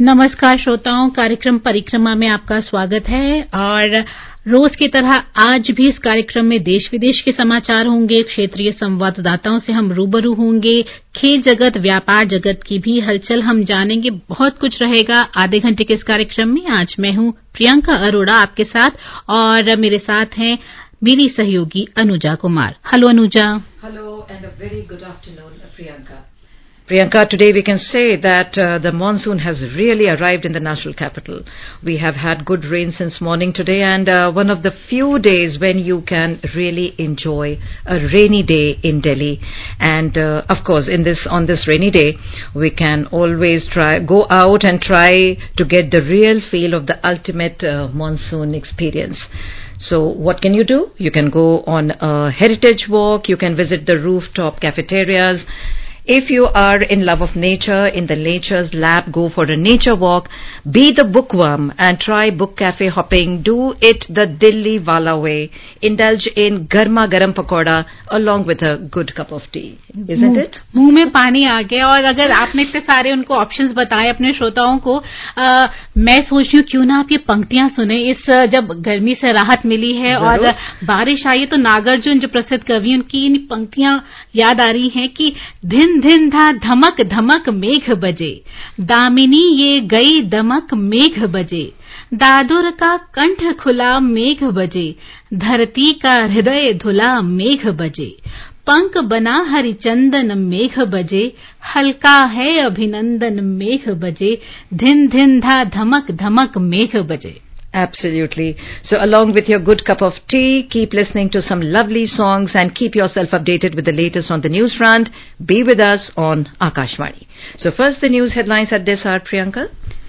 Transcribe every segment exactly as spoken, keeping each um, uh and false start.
नमस्कार श्रोताओं, कार्यक्रम परिक्रमा में आपका स्वागत है। और रोज की तरह आज भी इस कार्यक्रम में देश विदेश के समाचार होंगे, क्षेत्रीय संवाददाताओं से हम रूबरू होंगे, खेल जगत, व्यापार जगत की भी हलचल हम जानेंगे। बहुत कुछ रहेगा आधे घंटे के इस कार्यक्रम में। आज मैं हूं प्रियंका अरोड़ा आपके साथ और मेरे साथ हैं मेरी सहयोगी Anuja Kumar. Hello Anuja. Hello and a very good afternoon, Priyanka. Priyanka, today we can say that uh, the monsoon has really arrived in the national capital. We have had good rain since morning today, and uh, one of the few days when you can really enjoy a rainy day in Delhi. And uh, of course, in this on this rainy day, we can always try go out and try to get the real feel of the ultimate uh, monsoon experience. So what can you do? You can go on a heritage walk. You can visit the rooftop cafeterias. If you are in love of nature, in the nature's lab, go for a nature walk. Be the bookworm and try book cafe hopping. Do it the Delhi wala way. Indulge in garma garam pakoda along with a good cup of tea. Isn't it? मुंह में पानी आ गया। और अगर आपने इतने सारे उनको ऑप्शंस बताए अपने श्रोताओं को, आ, मैं सोच रही हूँ क्यों ना आप ये पंक्तियां सुने। इस जब गर्मी से राहत मिली है और बारिश आई है तो नागार्जुन जो प्रसिद्ध कवि हैं, उनकी इन पंक्तियां याद आ रही हैं कि धिन धिन धा धमक धमक मेघ बजे, दामिनी ये गई दमक मेघ बजे, दादुर का कंठ खुला मेघ बजे, धरती का हृदय धुला मेघ बजे, पंख बना हरिचंदन मेघ बजे, हल्का है अभिनंदन मेघ बजे, धिन धिन धा धमक धमक मेघ बजे। Absolutely. So along with your good cup of tea, keep listening to some lovely songs and keep yourself updated with the latest on the news front. Be with us on Akashvani. So first the news headlines at this hour, Priyanka.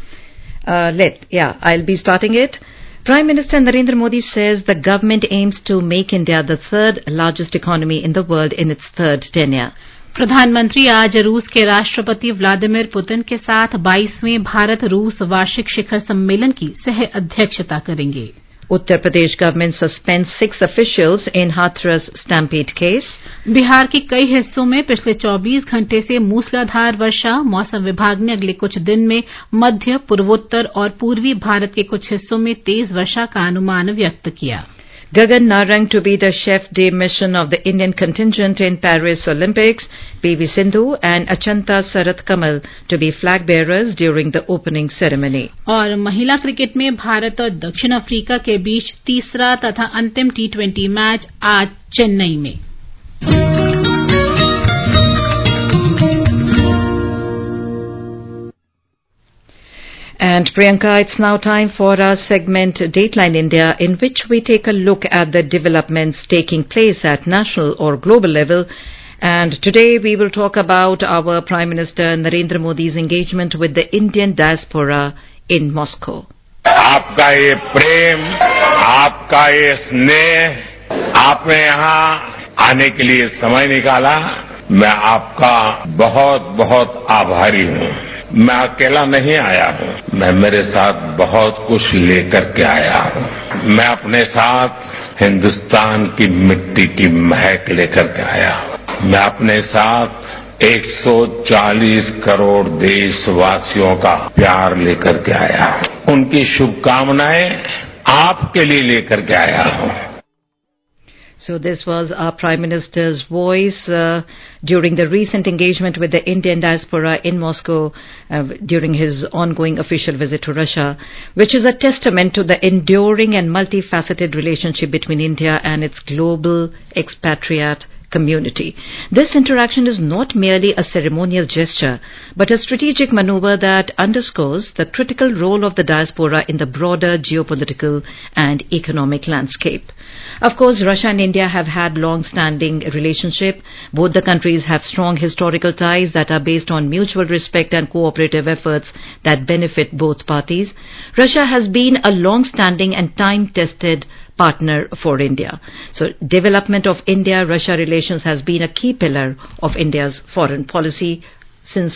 Uh, let, yeah, I'll be starting it. Prime Minister Narendra Modi says the government aims to make India the third largest economy in the world in its third tenure. प्रधानमंत्री आज रूस के राष्ट्रपति Vladimir Putin के साथ बाईसवें भारत रूस वार्षिक शिखर सम्मेलन की सह अध्यक्षता करेंगे। Uttar Pradesh government suspend six officials in Hathras stampede case. Bihar के कई हिस्सों में पिछले चौबीस घंटे से मूसलाधार वर्षा। मौसम विभाग ने अगले कुछ दिन में मध्य, पूर्वोत्तर और पूर्वी भारत के कुछ हिस्सों में तेज वर्षा का अनुमान व्यक्त किया। Gagan Narang to be the chef de mission of the Indian contingent in Paris Olympics. P V Sindhu and Achanta Sarath Kamal to be flag bearers during the opening ceremony. और महिला क्रिकेट में भारत और दक्षिण Africa के बीच तीसरा तथा अंतिम T twenty match आज चेन्नई में। And Priyanka, it's now time for our segment Dateline India, in which we take a look at the developments taking place at national or global level. And today we will talk about our Prime Minister Narendra Modi's engagement with the Indian diaspora in Moscow. आपका ये प्रेम, आपका ये स्नेह, आपने यहाँ आने के लिए समय निकाला, मैं आपका बहुत बहुत आभारी हूँ। मैं अकेला नहीं आया हूं, मैं मेरे साथ बहुत कुछ लेकर के आया हूं। मैं अपने साथ हिंदुस्तान की मिट्टी की महक लेकर के आया हूं। मैं अपने साथ एक सौ चालीस करोड़ देशवासियों का प्यार लेकर के आया हूं। उनकी शुभकामनाएं आपके लिए लेकर के आया हूं। So this was our Prime Minister's voice uh, during the recent engagement with the Indian diaspora in Moscow uh, during his ongoing official visit to Russia, which is a testament to the enduring and multifaceted relationship between India and its global expatriate community. This interaction is not merely a ceremonial gesture, but a strategic maneuver that underscores the critical role of the diaspora in the broader geopolitical and economic landscape. Of course, Russia and India have had long-standing relationship. Both the countries have strong historical ties that are based on mutual respect and cooperative efforts that benefit both parties. Russia has been a long-standing and time-tested partner for India. So, development of India-Russia relations has been a key pillar of India's foreign policy since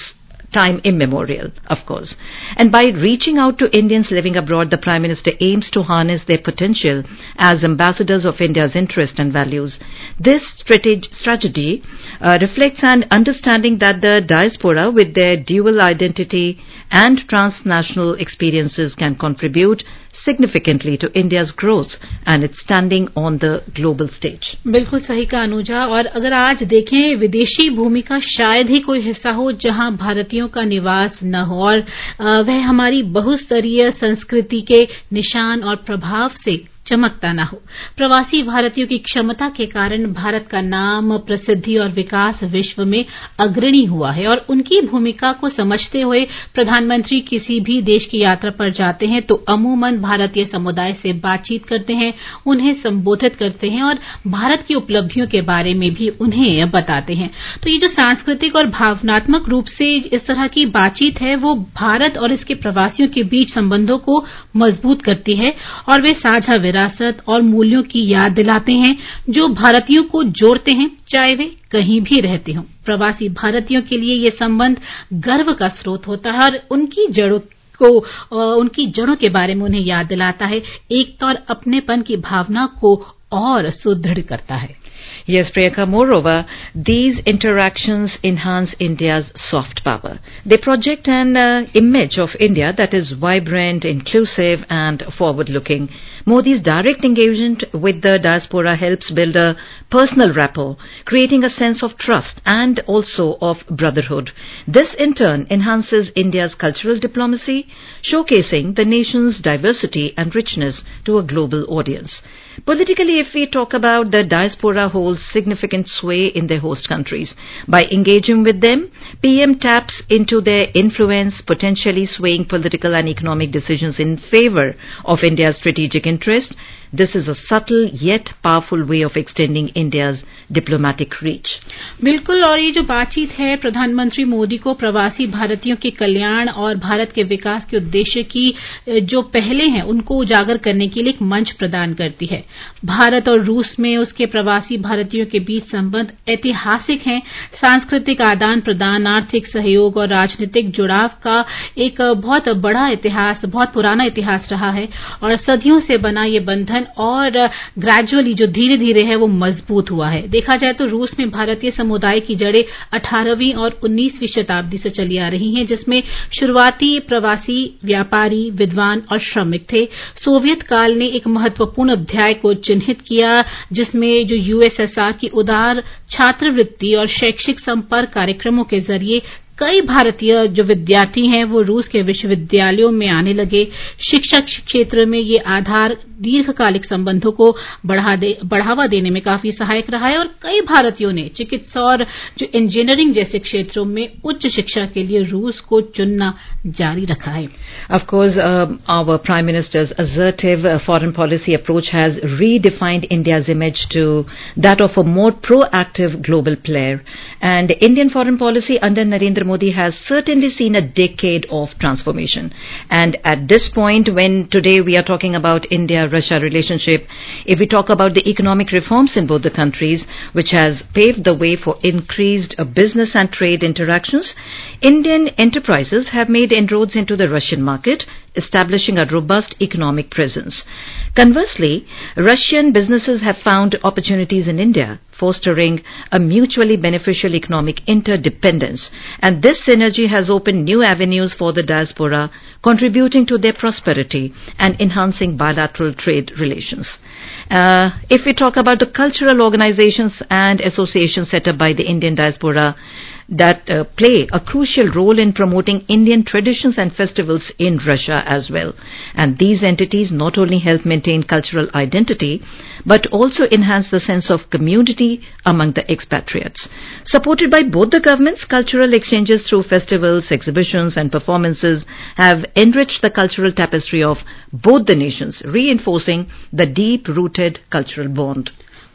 time immemorial, of course. And by reaching out to Indians living abroad, the Prime Minister aims to harness their potential as ambassadors of India's interests and values. This strateg- strategy uh, reflects an understanding that the diaspora, with their dual identity and transnational experiences, can contribute significantly to India's growth and its standing on the global stage. बिल्कुल सही कहा अनुजा। और अगर आज देखें, विदेशी भूमि का शायद ही कोई हिस्सा हो जहां भारतीयों का निवास न हो, और वह हमारी बहुस्तरीय संस्कृति के निशान और प्रभाव से चमकता ना हो। प्रवासी भारतीयों की क्षमता के कारण भारत का नाम, प्रसिद्धि और विकास विश्व में अग्रणी हुआ है, और उनकी भूमिका को समझते हुए प्रधानमंत्री किसी भी देश की यात्रा पर जाते हैं तो अमूमन भारतीय समुदाय से बातचीत करते हैं, उन्हें संबोधित करते हैं और भारत की उपलब्धियों के बारे में भी उन्हें बताते हैं। तो ये जो सांस्कृतिक और भावनात्मक रूप से इस तरह की बातचीत है, वो भारत और इसके प्रवासियों के बीच संबंधों को मजबूत करती है, और वे साझा विरासत और मूल्यों की याद दिलाते हैं जो भारतीयों को जोड़ते हैं, चाहे वे कहीं भी रहते हों। प्रवासी भारतीयों के लिए ये संबंध गर्व का स्रोत होता है और उनकी जड़ों को उनकी जड़ों के बारे में उन्हें याद दिलाता है, एकता और अपनेपन की भावना को और सुदृढ़ करता है। Yes, Priyanka, moreover, these interactions enhance India's soft power. They project an uh, image of India that is vibrant, inclusive and forward-looking. Modi's direct engagement with the diaspora helps build a personal rapport, creating a sense of trust and also of brotherhood. This in turn enhances India's cultural diplomacy, showcasing the nation's diversity and richness to a global audience. Politically, if we talk about, the diaspora holds significant sway in their host countries. By engaging with them, P M taps into their influence, potentially swaying political and economic decisions in favor of India's strategic interest. This is a subtle yet powerful way of extending India's diplomatic reach. बिल्कुल, और ये जो बातचीत है प्रधानमंत्री मोदी को प्रवासी भारतीयों के कल्याण और भारत के विकास के उद्देश्य की जो पहले हैं उनको उजागर करने के लिए एक मंच प्रदान करती है। भारत और रूस में उसके प्रवासी भारतीयों के बीच संबंध ऐतिहासिक हैं। सांस्कृतिक आदान प्रदान, आर्थिक सहयोग और राजनीतिक जुड़ाव का एक बहुत बड़ा इतिहास, बहुत पुराना इतिहास रहा है, और सदियों से बना ये बंधन और ग्रेजुअली जो धीरे धीरे है वो मजबूत हुआ है। देखा जाए तो रूस में भारतीय समुदाय की जड़ें अठारहवीं और उन्नीसवीं शताब्दी से चली आ रही हैं, जिसमें शुरुआती प्रवासी व्यापारी, विद्वान और श्रमिक थे। सोवियत काल ने एक महत्वपूर्ण अध्याय को चिन्हित किया, जिसमें जो यूएसएसआर की उदार छात्रवृत्ति और शैक्षिक संपर्क कार्यक्रमों के जरिए कई भारतीय जो विद्यार्थी हैं वो रूस के विश्वविद्यालयों में आने लगे। शिक्षा क्षेत्र में ये आधार दीर्घकालिक संबंधों को बढ़ा दे, बढ़ावा देने में काफी सहायक रहा है, और कई भारतीयों ने चिकित्सा और जो इंजीनियरिंग जैसे क्षेत्रों में उच्च शिक्षा के लिए रूस को चुनना जारी रखा है। Of course, uh, our Prime Minister's assertive uh, foreign policy approach has redefined India's image to that of a more proactive global player. And Indian foreign policy under Narendra Modi has certainly seen a decade of transformation. And at this point, when today we are talking about India-Russia relationship, if we talk about the economic reforms in both the countries, which has paved the way for increased uh, business and trade interactions, Indian enterprises have made inroads into the Russian market, establishing a robust economic presence. Conversely, Russian businesses have found opportunities in India, fostering a mutually beneficial economic interdependence. And this synergy has opened new avenues for the diaspora, contributing to their prosperity and enhancing bilateral trade relations. Uh, if we talk about the cultural organizations and associations set up by the Indian diaspora, that uh, play a crucial role in promoting Indian traditions and festivals in Russia as well. And these entities not only help maintain cultural identity, but also enhance the sense of community among the expatriates. Supported by both the governments, cultural exchanges through festivals, exhibitions and performances have enriched the cultural tapestry of both the nations, reinforcing the deep-rooted cultural bond.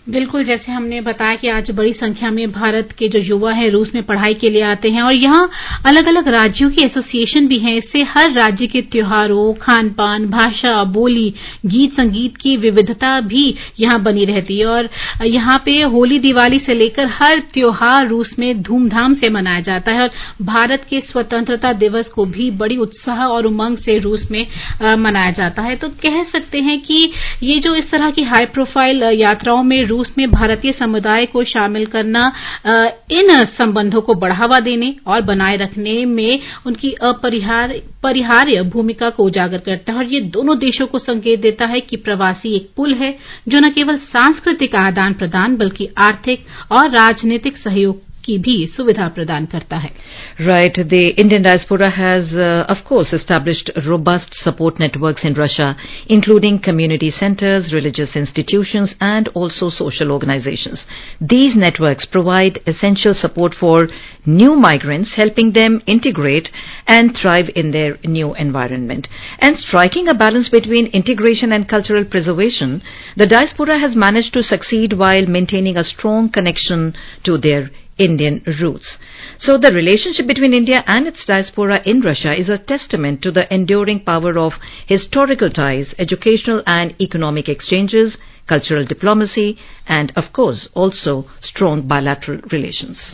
बिल्कुल, जैसे हमने बताया कि आज बड़ी संख्या में भारत के जो युवा हैं रूस में पढ़ाई के लिए आते हैं और यहाँ अलग अलग राज्यों की एसोसिएशन भी हैं। इससे हर राज्य के त्योहारों, खान पान, भाषा, बोली, गीत संगीत की विविधता भी यहाँ बनी रहती है और यहाँ पे होली, दिवाली से लेकर हर त्योहार रूस में धूमधाम से मनाया जाता है और भारत के स्वतंत्रता दिवस को भी बड़ी उत्साह और उमंग से रूस में आ, मनाया जाता है। तो कह सकते हैं कि ये जो इस तरह की हाई प्रोफाइल यात्राओं में रूस में भारतीय समुदाय को शामिल करना इन संबंधों को बढ़ावा देने और बनाए रखने में उनकी अपरिहार्य परिहार्य भूमिका को उजागर करता है और ये दोनों देशों को संकेत देता है कि प्रवासी एक पुल है जो न केवल सांस्कृतिक आदान प्रदान बल्कि आर्थिक और राजनीतिक सहयोग की भी सुविधा प्रदान करता है. Right. The Indian diaspora has, uh, of course, established robust support networks in Russia, including community centers, religious institutions, and also social organizations. These networks provide essential support for new migrants, helping them integrate and thrive in their new environment. And striking a balance between integration and cultural preservation, the diaspora has managed to succeed while maintaining a strong connection to their Indian roots. So the relationship between India and its diaspora in Russia is a testament to the enduring power of historical ties, educational and economic exchanges, cultural diplomacy, and of course also strong bilateral relations.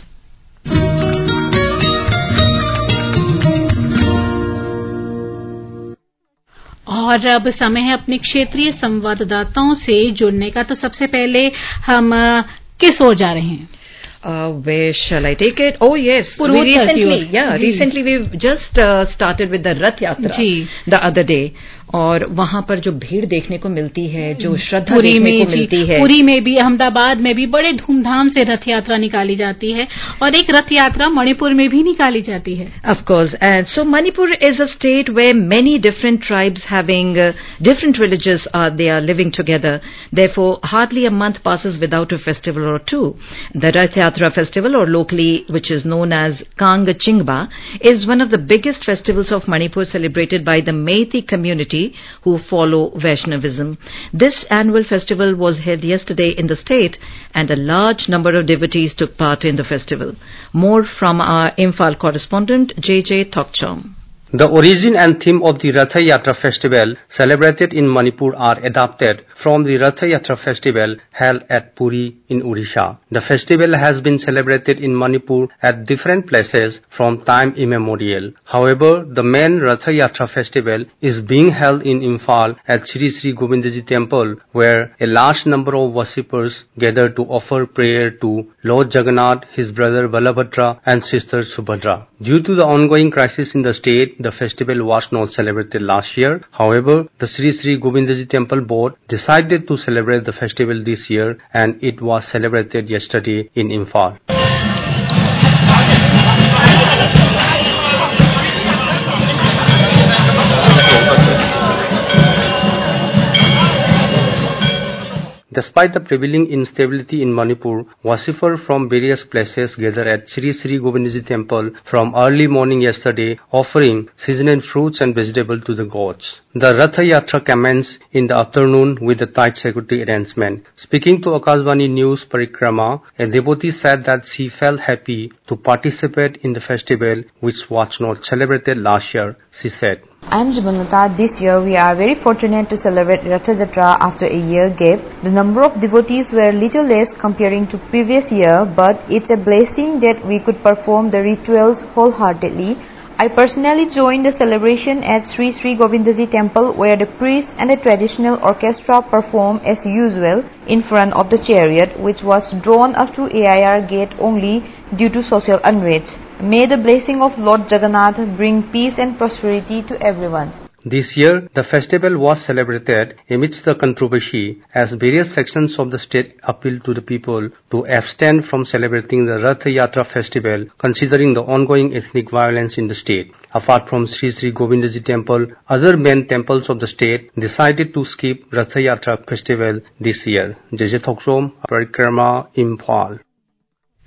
और अब समय है अपने क्षेत्रीय संवाददाताओं से जुड़ने का। तो सबसे पहले हम किस ओर जा रहे हैं? Uh, where shall I take it? Oh yes, we recently, yeah, recently we've just uh, started with the Rath Yatra the other day. और वहां पर जो भीड़ देखने को मिलती है, जो श्रद्धा देखने को मिलती है, पुरी में भी, अहमदाबाद में भी बड़े धूमधाम से रथ यात्रा निकाली जाती है और एक रथ यात्रा मणिपुर में भी निकाली जाती है. Of course, and so Manipur is a state where many different tribes having uh, different religions are they are living together. Therefore, hardly a month passes without a festival or two. The Rath Yatra festival, or locally which is known as Kang Chingba, is one of the biggest festivals of Manipur, celebrated by the Meitei community who follow Vaishnavism. This annual festival was held yesterday in the state and a large number of devotees took part in the festival. More from our Imphal correspondent J J Thokchom. The origin and theme of the Rath Yatra festival celebrated in Manipur are adapted from the Rath Yatra festival held at Puri in Odisha. The festival has been celebrated in Manipur at different places from time immemorial. However, the main Rath Yatra festival is being held in Imphal at Sri Sri Govindaji Temple, where a large number of worshippers gather to offer prayer to Lord Jagannath, his brother Balabhadra and sister Subhadra. Due to the ongoing crisis in the state, the festival was not celebrated last year. However, the Sri Sri Govindaji Temple Board decided to celebrate the festival this year and it was celebrated yesterday in Imphal. Despite the prevailing instability in Manipur, worshippers from various places gather at Sri Sri Govindaji Temple from early morning yesterday, offering seasonal fruits and vegetables to the gods. The Rath Yatra commenced in the afternoon with a tight security arrangement. Speaking to Akashvani News Parikrama, a devotee said that she felt happy to participate in the festival, which was not celebrated last year. She said, I am Jibanlata. This year we are very fortunate to celebrate Rath Yatra after a year gap. The number of devotees were little less comparing to previous year, but it's a blessing that we could perform the rituals wholeheartedly. I personally joined the celebration at Sri Sri Govindaji Temple, where the priests and the traditional orchestra perform as usual in front of the chariot, which was drawn up to A I R gate only due to social unrest. May the blessing of Lord Jagannath bring peace and prosperity to everyone. This year, the festival was celebrated amidst the controversy as various sections of the state appealed to the people to abstain from celebrating the Rath Yatra festival, considering the ongoing ethnic violence in the state. Apart from Sri Sri Govindaji Temple, other main temples of the state decided to skip Rath Yatra festival this year. J J Thokrom, Parikrama, Imphal.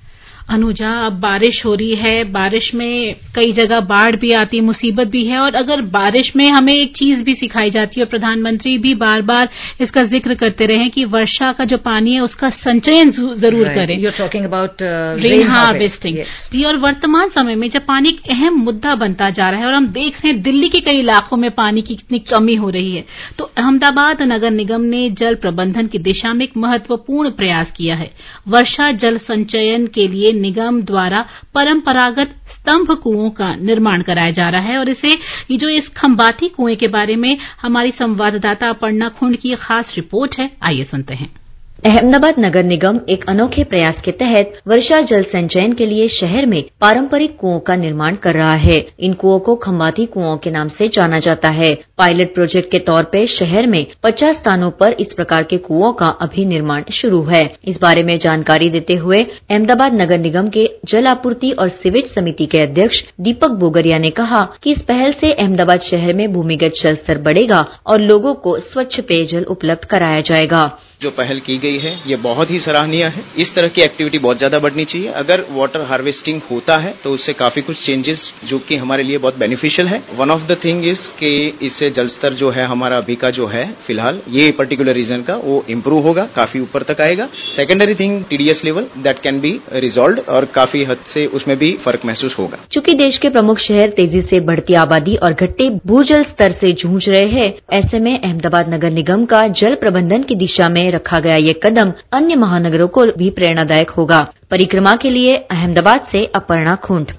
Anuja, अब बारिश हो रही है, बारिश में कई जगह बाढ़ भी आती है, मुसीबत भी है, और अगर बारिश में हमें एक चीज भी सिखाई जाती है और प्रधानमंत्री भी बार बार इसका जिक्र करते रहे कि वर्षा का जो पानी है उसका संचयन जरूर right. करें। You're talking about uh, rain harvesting. yes. और वर्तमान समय में जब पानी एक अहम मुद्दा बनता जा रहा है और हम देख रहे हैं दिल्ली के कई इलाकों में पानी की कितनी कमी हो रही है, तो अहमदाबाद नगर निगम ने जल प्रबंधन की दिशा में एक महत्वपूर्ण प्रयास किया है। वर्षा जल संचयन के लिए निगम द्वारा परंपरागत स्तंभ कुओं का निर्माण कराया जा रहा है, और इसे ये जो इस खंबाती कुएं के बारे में हमारी संवाददाता अपर्णा खुंड की खास रिपोर्ट है, आइए सुनते हैं। अहमदाबाद नगर निगम एक अनोखे प्रयास के तहत वर्षा जल संचयन के लिए शहर में पारंपरिक कुओं का निर्माण कर रहा है। इन कुओं को खंबाती कुओं के नाम से जाना जाता है। पायलट प्रोजेक्ट के तौर पे शहर में पचास स्थानों पर इस प्रकार के कुओं का अभी निर्माण शुरू है। इस बारे में जानकारी देते हुए अहमदाबाद नगर निगम के जल आपूर्ति और सीवेज समिति के अध्यक्ष दीपक बोगरिया ने कहा कि इस पहल से अहमदाबाद शहर में भूमिगत जल स्तर बढ़ेगा और लोगों को स्वच्छ पेयजल उपलब्ध कराया जाएगा। जो पहल की गई है ये बहुत ही सराहनीय है। इस तरह की एक्टिविटी बहुत ज्यादा बढ़नी चाहिए। अगर वाटर हार्वेस्टिंग होता है तो उससे काफी कुछ चेंजेस जो कि हमारे लिए बहुत बेनिफिशियल है। One of the thing is कि इससे जल स्तर जो है हमारा अभी का जो है फिलहाल ये पर्टिकुलर रीजन का वो इम्प्रूव होगा, काफी ऊपर तक आएगा। Secondary thing TDS level that can be resolve और काफी हद से उसमें भी फर्क महसूस होगा। चूंकि देश के प्रमुख शहर तेजी से बढ़ती आबादी और घटते भूजल स्तर से जूझ रहे हैं, ऐसे में अहमदाबाद नगर निगम का जल प्रबंधन की दिशा में रखा गया ये कदम अन्य महानगरों को भी प्रेरणादायक होगा। परिक्रमा के लिए अहमदाबाद से Aparna खुंड।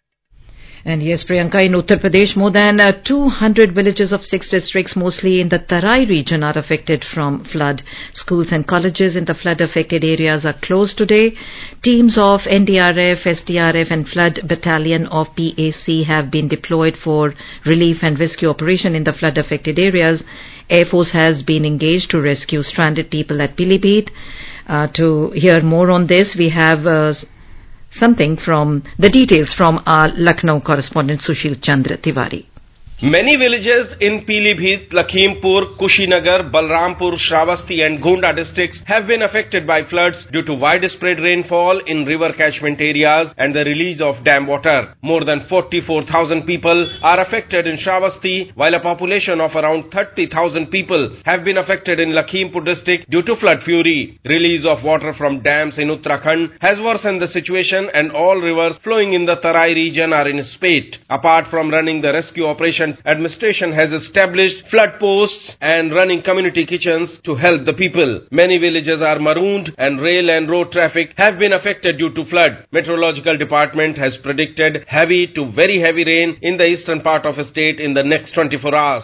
And yes, Priyanka, in Uttar Pradesh, more than uh, two hundred villages of six districts, mostly in the Tarai region, are affected from flood. Schools and colleges in the flood-affected areas are closed today. Teams of N D R F, S D R F and Flood Battalion of P A C have been deployed for relief and rescue operation in the flood-affected areas. Air Force has been engaged to rescue stranded people at Pilibhit. Uh, to hear more on this, we have uh, something from the details from our Lucknow correspondent Sushil Chandra Tiwari. Many villages in Pilibhit, Lakhimpur, Kushinagar, Balrampur, Shravasti and Gonda districts have been affected by floods due to widespread rainfall in river catchment areas and the release of dam water. More than forty-four thousand people are affected in Shravasti, while a population of around thirty thousand people have been affected in Lakhimpur district due to flood fury. Release of water from dams in Uttarakhand has worsened the situation and all rivers flowing in the Tarai region are in spate. Apart from running the rescue operation, administration has established flood posts and running community kitchens to help the people. Many villages are marooned and rail and road traffic have been affected due to flood. Meteorological department has predicted heavy to very heavy rain in the eastern part of the state in the next twenty-four hours.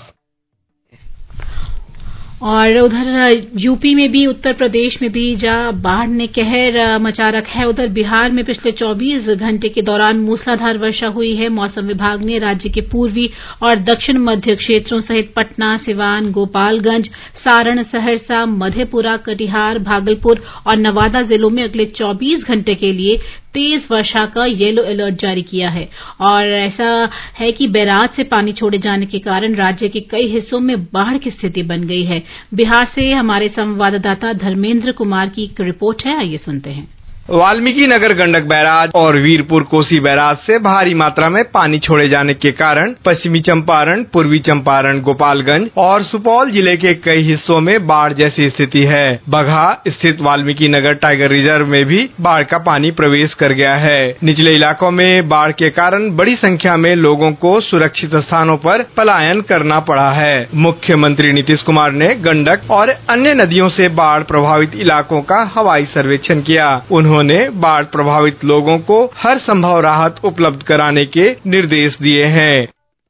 और उधर UP में भी, उत्तर प्रदेश में भी जहां बाढ़ ने कहर मचा रखा है, उधर बिहार में पिछले चौबीस घंटे के दौरान मूसलाधार वर्षा हुई है। मौसम विभाग ने राज्य के पूर्वी और दक्षिण मध्य क्षेत्रों सहित पटना, सिवान, गोपालगंज, सारण, सहरसा, मधेपुरा, कटिहार, भागलपुर और नवादा जिलों में अगले चौबीस घंटे के लिए तेज वर्षा का येलो अलर्ट जारी किया है। और ऐसा है कि बैराज से पानी छोड़े जाने के कारण राज्य के कई हिस्सों में बाढ़ की स्थिति बन गई है। बिहार से हमारे संवाददाता धर्मेंद्र कुमार की एक रिपोर्ट है, आइए सुनते हैं। वाल्मीकि नगर गंडक बैराज और वीरपुर कोसी बैराज से भारी मात्रा में पानी छोड़े जाने के कारण पश्चिमी चंपारण, पूर्वी चंपारण, गोपालगंज और सुपौल जिले के कई हिस्सों में बाढ़ जैसी स्थिति है। बगहा स्थित वाल्मीकि नगर टाइगर रिजर्व में भी बाढ़ का पानी प्रवेश कर गया है। निचले इलाकों में बाढ़ के कारण बड़ी संख्या में लोगों को सुरक्षित स्थानों पर पलायन करना पड़ा है। मुख्यमंत्री नीतीश कुमार ने गंडक और अन्य नदियों से बाढ़ प्रभावित इलाकों का हवाई सर्वेक्षण किया। उन्होंने बाढ़ प्रभावित लोगों को हर संभव राहत उपलब्ध कराने के निर्देश दिए हैं।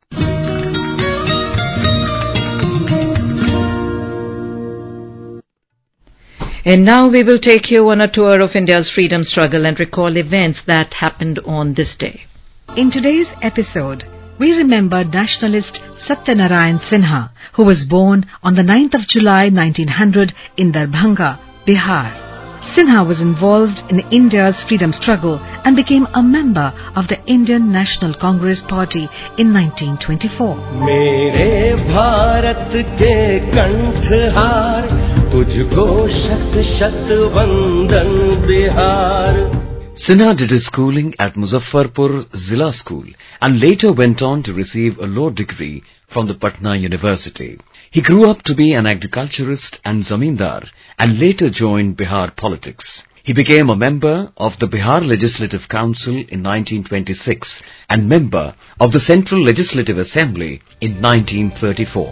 And now we will take you on a tour of India's freedom struggle and recall events that happened on this day. In today's episode, we remember nationalist Satyanarayan Sinha, who was born on the ninth of July nineteen hundred in Darbhanga, Bihar. Sinha was involved in India's freedom struggle and became a member of the Indian National Congress Party in nineteen twenty-four. मेरे भारत के कंठहार तुझको शत शत वंदन Bihar. Sinha did his schooling at Muzaffarpur Zilla School and later went on to receive a law degree from the Patna University. He grew up to be an agriculturist and zamindar and later joined Bihar politics. He became a member of the Bihar Legislative Council in nineteen twenty-six and member of the Central Legislative Assembly in nineteen thirty-four.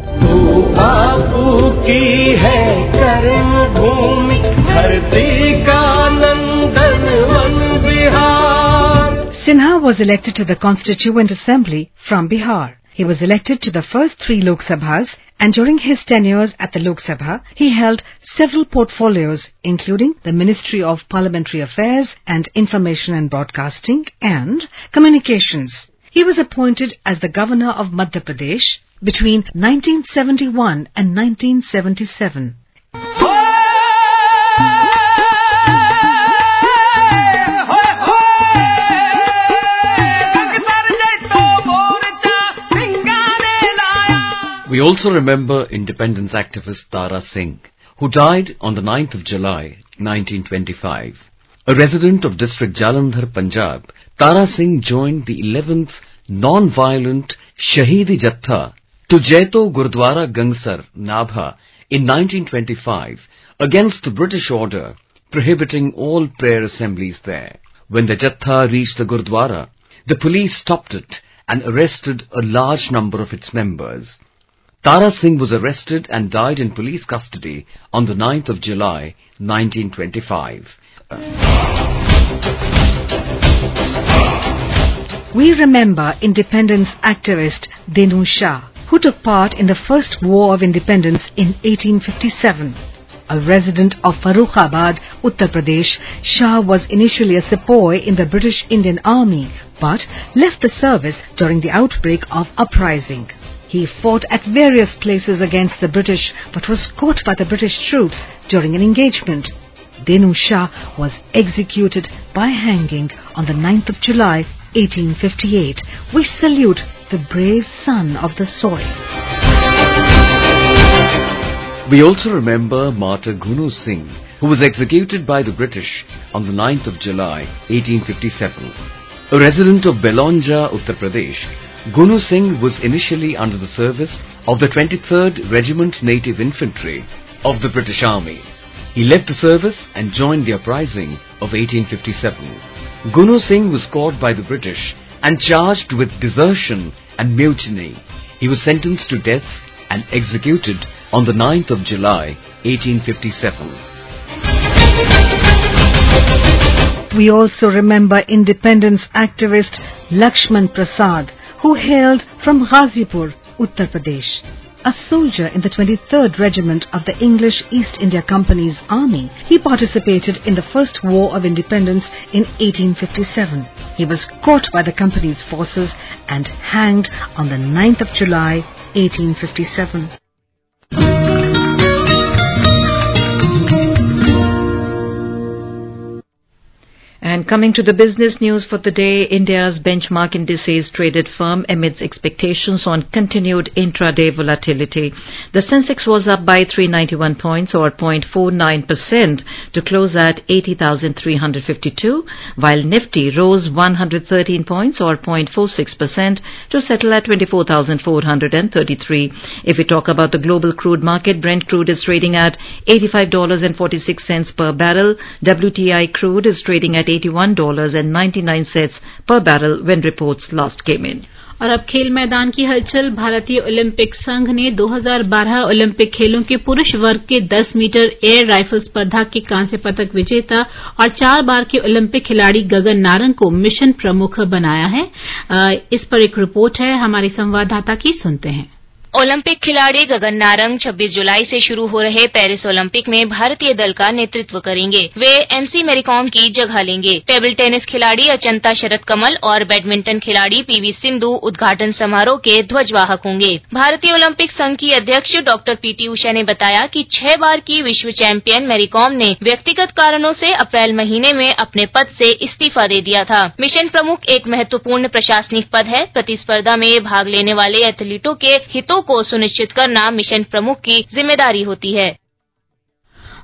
Sinha was elected to the Constituent Assembly from Bihar. He was elected to the first three Lok Sabhas, and during his tenures at the Lok Sabha, he held several portfolios including the Ministry of Parliamentary Affairs and Information and Broadcasting and Communications. He was appointed as the Governor of Madhya Pradesh between nineteen seventy-one and nineteen seventy-seven. We also remember independence activist Tara Singh, who died on the ninth of July, nineteen twenty-five. A resident of district Jalandhar, Punjab, Tara Singh joined the eleventh non-violent Shaheedi Jatha to Jaito Gurdwara Gangsar, Nabha in nineteen twenty-five against the British order prohibiting all prayer assemblies there. When the Jatha reached the Gurdwara, the police stopped it and arrested a large number of its members. Tara Singh was arrested and died in police custody on the ninth of July, nineteen twenty-five. We remember independence activist Denu Shah, who took part in the first War of Independence in eighteen fifty-seven. A resident of Farrukhabad, Uttar Pradesh, Shah was initially a sepoy in the British Indian Army, but left the service during the outbreak of uprising. He fought at various places against the British, but was caught by the British troops during an engagement. Denu Shah was executed by hanging on the ninth of July, eighteen fifty-eight. We salute the brave son of the soil. We also remember Martyr Gunu Singh, who was executed by the British on the ninth of July, eighteen fifty-seven. A resident of Belonja, Uttar Pradesh, Gunu Singh was initially under the service of the twenty-third Regiment Native Infantry of the British Army. He left the service and joined the uprising of eighteen fifty-seven. Gunu Singh was caught by the British and charged with desertion and mutiny. He was sentenced to death and executed on the ninth of July, eighteen fifty-seven. We also remember independence activist Lakshman Prasad, who hailed from Ghazipur, Uttar Pradesh. A soldier in the twenty-third Regiment of the English East India Company's army, he participated in the First War of Independence in eighteen fifty-seven. He was caught by the company's forces and hanged on the ninth of July, eighteen fifty-seven. And coming to the business news for the day, India's benchmark indices traded firm amidst expectations on continued intraday volatility. The Sensex was up by three hundred ninety-one points or zero point four nine percent to close at eighty thousand three hundred fifty-two, while Nifty rose one hundred thirteen points or zero point four six percent to settle at twenty-four thousand four hundred thirty-three. If we talk about the global crude market, Brent crude is trading at eighty-five dollars and forty-six cents per barrel. W T I crude is trading at eighty-one dollars and ninety-nine cents per barrel when reports last came in. और अब खेल मैदान की हलचल। भारतीय Olympic संघ ने दो हज़ार बारह ओलंपिक खेलों के पुरुष वर्ग के दस मीटर एयर राइफल स्पर्धा के कांस्य पदक विजेता और चार बार के ओलंपिक खिलाड़ी गगन नारंग को मिशन प्रमुख बनाया है। इस पर एक रिपोर्ट है, हमारी संवाददाता की, सुनते हैं। ओलंपिक खिलाड़ी गगन नारंग छब्बीस जुलाई से शुरू हो रहे पेरिस ओलंपिक में भारतीय दल का नेतृत्व करेंगे। वे एमसी मैरीकॉम की जगह लेंगे। टेबल टेनिस खिलाड़ी अचंता शरत कमल और बैडमिंटन खिलाड़ी पीवी सिंधु उद्घाटन समारोह के ध्वजवाहक होंगे। भारतीय ओलंपिक संघ की अध्यक्ष डॉक्टर पीटी उषा ने बताया कि छह बार की विश्व चैंपियन मैरीकॉम ने व्यक्तिगत कारणों से अप्रैल महीने में अपने पद से इस्तीफा दे दिया था। मिशन प्रमुख एक महत्वपूर्ण प्रशासनिक पद है। प्रतिस्पर्धा में भाग लेने वाले एथलीटों के हितों को सुनिश्चित करना मिशन प्रमुख की जिम्मेदारी होती है।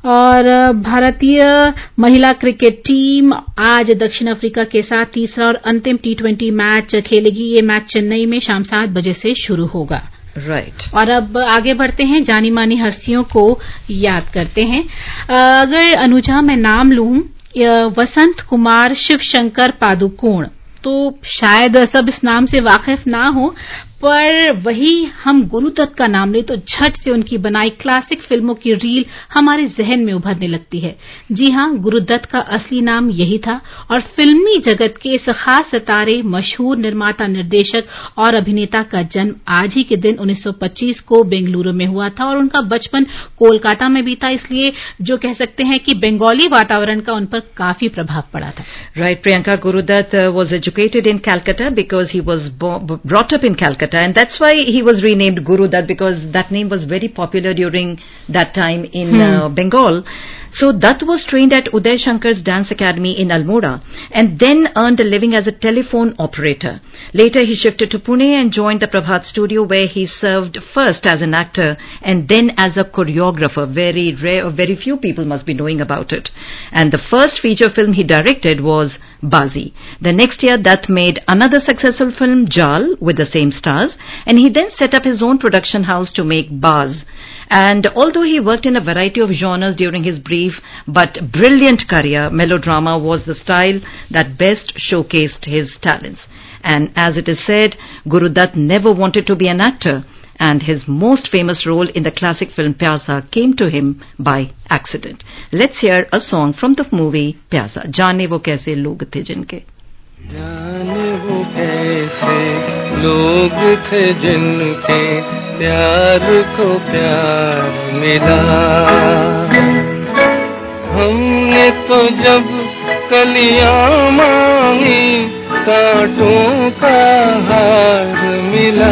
और भारतीय महिला क्रिकेट टीम आज दक्षिण अफ्रीका के साथ तीसरा और अंतिम टी ट्वेंटी मैच खेलेगी। ये मैच चेन्नई में शाम सात बजे से शुरू होगा। Right right. और अब आगे बढ़ते हैं, जानी मानी हस्तियों को याद करते हैं। अगर अनुजा मैं नाम लूं, वसंत कुमार शिवशंकर पादुकोण, तो शायद सब इस नाम से वाकिफ ना हो, पर वही हम गुरुदत्त का नाम ले तो झट से उनकी बनाई क्लासिक फिल्मों की रील हमारे जहन में उभरने लगती है। जी हां, गुरुदत्त का असली नाम यही था और फिल्मी जगत के इस खास सितारे, मशहूर निर्माता, निर्देशक और अभिनेता का जन्म आज ही के दिन उन्नीस सौ पच्चीस को बेंगलुरु में हुआ था और उनका बचपन कोलकाता में बीता, इसलिए जो कह सकते हैं कि बंगाली वातावरण का उन पर काफी प्रभाव पड़ा था। Right, Priyanka, Guru Dutt was educated in Calcutta because he was brought up in Calcutta. And that's why he was renamed Guru Dutt, because that name was very popular during that time in hmm. uh, Bengal. So Dutt was trained at Uday Shankar's Dance Academy in Almora and then earned a living as a telephone operator. Later he shifted to Pune and joined the Prabhat studio, where he served first as an actor and then as a choreographer. Very rare, very few people must be knowing about it. And the first feature film he directed was Bazi. The next year Dutt made another successful film, Jal, with the same stars, and he then set up his own production house to make Baz. And although he worked in a variety of genres during his brief but brilliant career, melodrama was the style that best showcased his talents. And as it is said, Guru Dutt never wanted to be an actor, and his most famous role in the classic film Pyasa came to him by accident. Let's hear a song from the movie Pyasa. जाने वो कैसे लोग थे जिनके, जाने वो कैसे लोग थे जिनके प्यार को प्यार मिला। हमने तो जब कलियां मांगी कांटों का हार मिला।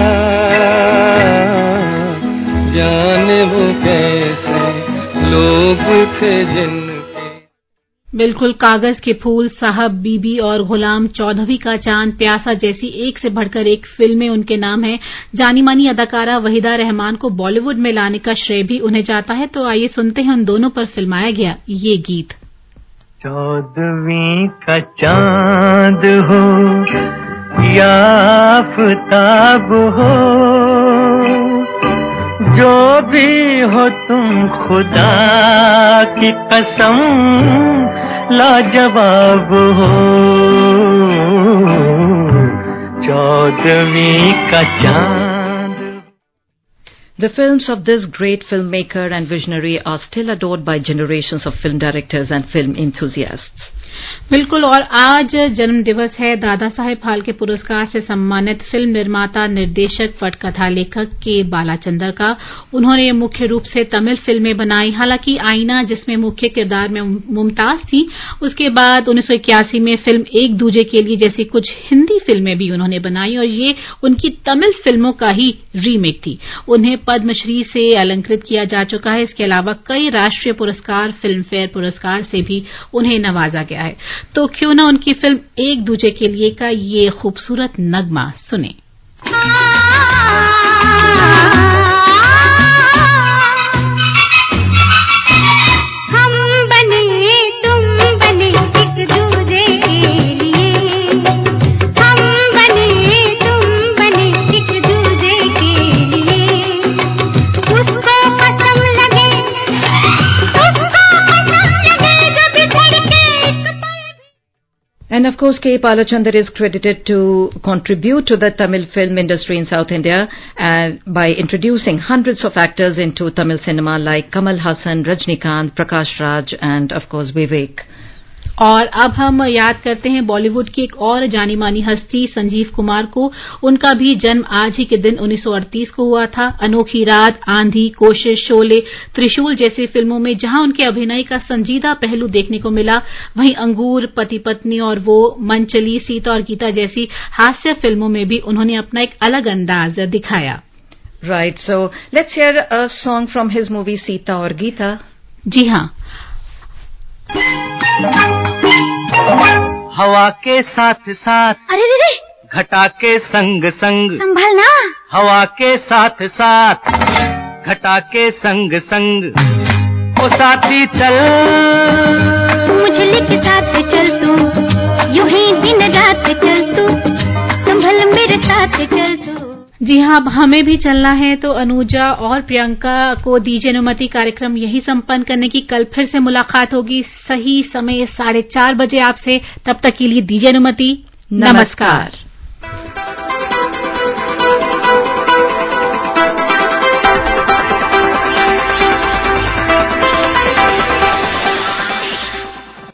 जाने वो कैसे लोग थे जिन बिल्कुल, कागज के फूल, साहब बीबी और गुलाम चौधरी का चांद, प्यासा जैसी एक से बढ़कर एक फिल्में उनके नाम है। जानी मानी अदाकारा वहीदा रहमान को बॉलीवुड में लाने का श्रेय भी उन्हें जाता है। तो आइए सुनते हैं उन दोनों पर फिल्माया गया ये गीत। चौदहवीं का चांद हो या आफताब हो, जो भी हो तुम खुदा की कसम लाजवाब हो। चौदहवीं का चांद। The films of this great filmmaker and visionary are still adored by generations of film directors and film enthusiasts. बिल्कुल, और आज जन्म दिवस है दादा साहेब फाल्के पुरस्कार से सम्मानित फिल्म निर्माता, निर्देशक, पटकथा लेखक के बालाचंदर का। उन्होंने मुख्य रूप से तमिल फिल्में बनाई। हालांकि आईना, जिसमें मुख्य किरदार में मुमताज थी, उसके बाद उन्नीस सौ इक्यासी में फिल्म एक दूजे के लिए जैसी कुछ हिंदी फिल्में भी उन्होंने बनाई और ये उनकी तमिल फिल्मों का ही रीमेक थी। उन्हें पद्मश्री से अलंकृत किया जा चुका है। इसके अलावा कई राष्ट्रीय पुरस्कार, फिल्म फेयर पुरस्कार से भी उन्हें नवाजा गया है। तो क्यों ना उनकी फिल्म एक दूजे के लिए का ये खूबसूरत नगमा सुने। And of course, K. Palachandar is credited to contribute to the Tamil film industry in South India and by introducing hundreds of actors into Tamil cinema like Kamal Hassan, Rajnikant, Prakash Raj and of course Vivek. और अब हम याद करते हैं बॉलीवुड की एक और जानी मानी हस्ती संजीव कुमार को। उनका भी जन्म आज ही के दिन उन्नीस सौ अड़तीस को हुआ था। अनोखी रात, आंधी, कोशिश, शोले, त्रिशूल जैसी फिल्मों में जहां उनके अभिनय का संजीदा पहलू देखने को मिला, वहीं अंगूर, पति पत्नी और वो, मन चली, सीता और गीता जैसी हास्य फिल्मों में भी उन्होंने अपना एक अलग अंदाज दिखाया। Right, so let's hear a song from his movie Seeta Aur Geeta. जी हाँ। हवा के साथ साथ, अरे रे रे, घटा के संग संग, संभलना। हवा के साथ साथ, घटा के संग संग, ओ साथी चल, मुझे लेके साथ चल तू, यूं ही दिन रात चल तू, संभल मेरे साथ चल तू। जी हाँ, अब हमें भी चलना है, तो अनुजा और प्रियंका को दीजिए अनुमति कार्यक्रम यही संपन्न करने की। कल फिर से मुलाकात होगी सही समय साढ़े चार बजे आपसे। तब तक के लिए दीजिए अनुमति। नमस्कार।